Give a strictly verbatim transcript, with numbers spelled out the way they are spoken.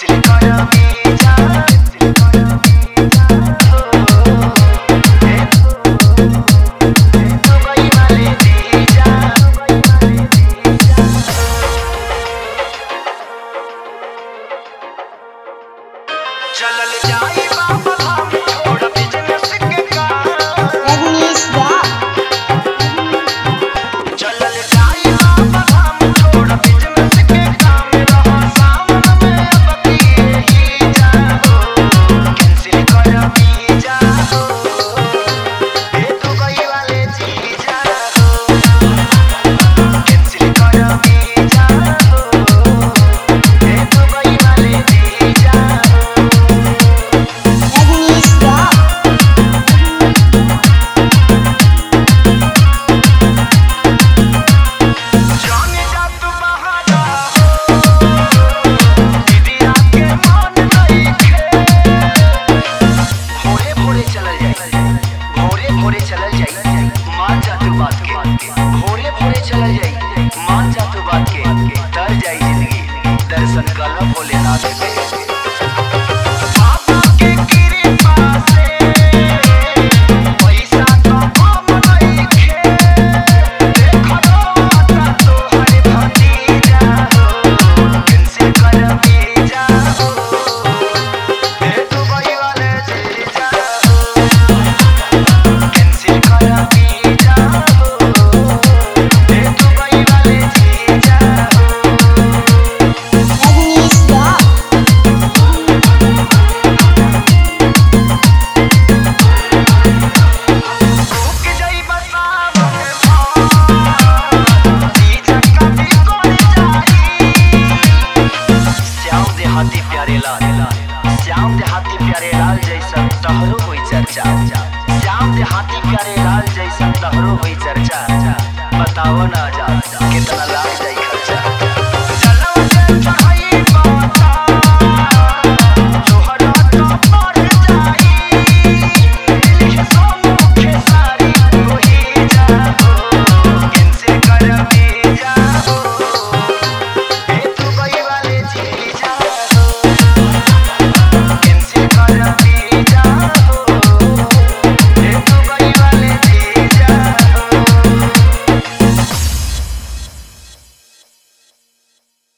चलल जाई बाबा हम छोड़ बिजनेस के काम। रजनीश दा चलल जाई बाबा हम छोड़ बिजनेस के काम। रहा सावन में अब ही जाओ कैंसिल कर भी जाओ ए दुबई वाले जी जाओ कैंसिल कर भी जाओ ए दुबई वाले जी जाओ। रजनीश दा जाने जा तू बहाना हो दीदी आके मान नहीं खे। भोरे भोरे चलल जाई भोरे भोरे चलल जाई मान जा तू बात के। भोरे भोरे चलल जाई मान जा तू बात के। तर जाई जिंदगी दर्शन कर भोलेनाथ के। बाबा के कृपा से पैसा तो कम नहीं खे। देखो आता तो हरे भतीजा हो कैंसिल कर भी जाओ ए दुबई वाले जी जाओ कैंसिल कर भी जाओ ए दुबई वाले जी जाओ। रजनीश दा रुक जाई बसावन जी झटका भी कोड़ जाई। श्याम देहाती प्यारे लाल श्याम देहाती प्यारे लाल जैसा तहरो होई चर्चा। श्याम देहाती प्यारे लाल जैसा तहरो होई चर्चा। बताओ ना जा कितना लाग जाई